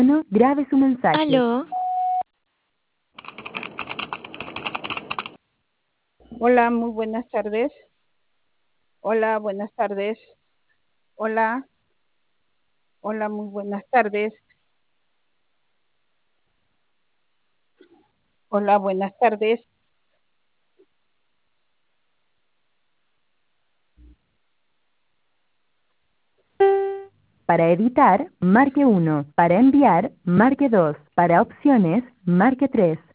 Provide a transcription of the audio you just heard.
Grabe su mensaje. Aló, Hola, muy buenas tardes. Hola, buenas tardes. Hola, hola, muy buenas tardes. Hola, buenas tardes. Para editar, marque 1. Para enviar, marque 2. Para opciones, marque 3.